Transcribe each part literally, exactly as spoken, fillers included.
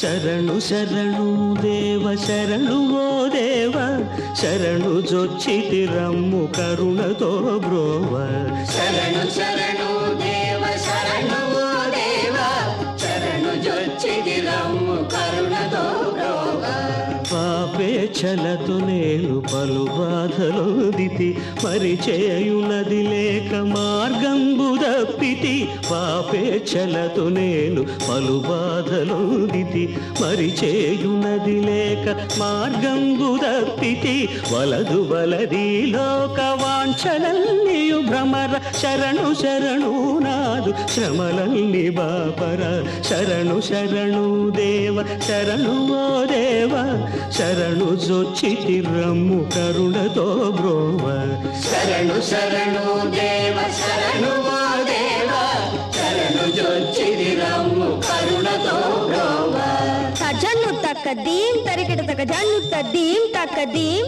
శరణు శరణు దేవ శరణు ఓ దేవ శరణు జొచ్చితి రమ్ము కరుణతో బ్రోవ శరణు శరణు దేవ శరణు ఓ దేవ శరణు జొచ్చితి రమ్ము కరుణతో బ్రోవ పాపేచ్ఛలతో నేను పలు బాధలొందితి మరి చేయునది లేక మార్గంబు దప్పితి పాపేచ్ఛలతో నేను పలు బాధలొందితి మరి చేయునది లేక మార్గంబు దప్పితి వలదు వలది లోక వాంఛలన్నీయు భ్రమర శరణు శరణు నాదు శ్రమలన్నీ బాపర శరణు శరణు దేవ శరణు ఓ దేవ శరణు జొచ్చితి రమ్ము కరుణతో బ్రోవ శరణు శరణు దేవ శరణు ఓ దేవ శరణు జొచ్చితి రమ్ము కరుణతో బ్రోవ తజన్ను తక్క దీం తరికిట తక జన్ను తద్దీం తక్క దీం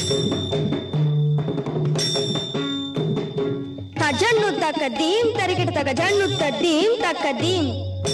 తజన్ను తక్క దీం తరికిట తక జన్ను తద్దీం తక్క దీం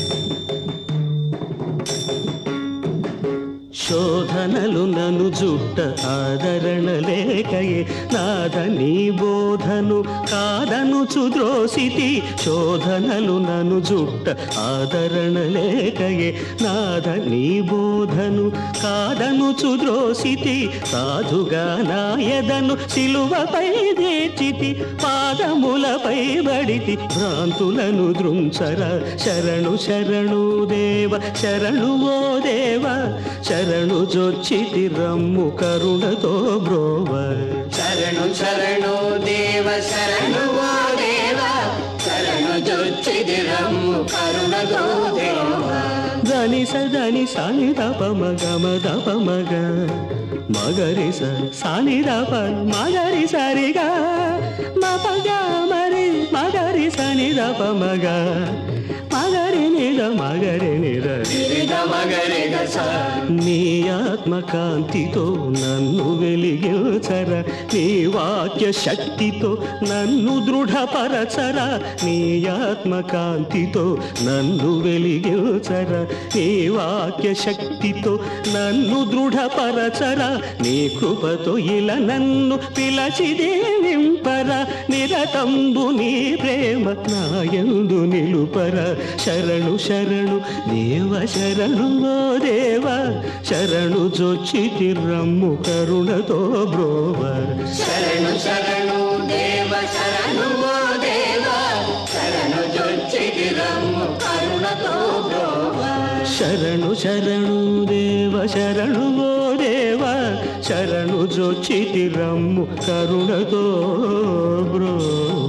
శోధనలు నను జుట్ట ఆదరణ లేకయే నాద నీ బోధను కాదను చుద్రోసితి శోధనలు నను జుట్ట ఆదరణ లేకయే నాద నీ బోధను కాదను చుద్రోసితి సాధుగా నాయదను సిలువపై దేచితి పాదములపై బడితి భ్రాంతులను దృంచర శరణు శరణు దేవ శరణు ఓ దేవ శరణు జొచ్చితి రమ్ము కరుణతో బ్రోవ శరణు శరణు దేవ శరణు ఓ దేవ శరణు జొచ్చితి రమ్ము కరుణతో బ్రోవ దని సదని సాని దప మగ మద ప మగ మగరి స సాని దప మగరి సరిగా మపగ మరి మగరి సని దప మగ మగరి నిద మగరి నిద నీ ఆత్మకాంతితో నన్ను వెలిగించర నీ వాక్య శక్తితో నన్ను దృఢపరచర నీ ఆత్మకాంతితో నన్ను వెలిగించర నీ వాక్య శక్తితో నన్ను దృఢపరచర నీ కృపతో ఇలా నన్ను పిలచి దేవింపర నిరతంబు నీ ప్రేమ నాయందు నిలుపర శరణు శరణు దేవ శరణు ఓ దేవ శరణు జొచ్చితి రమ్ము కరుణతో బ్రోవ శరణు శరణు దేవ శరణు ఓ దేవ శరణు జొచ్చితి రమ్ము కరుణతో బ్రోవ శరణు శరణు దేవ శరణు ఓ దేవ శరణు జొచ్చితి రమ్ము కరుణతో బ్రోవ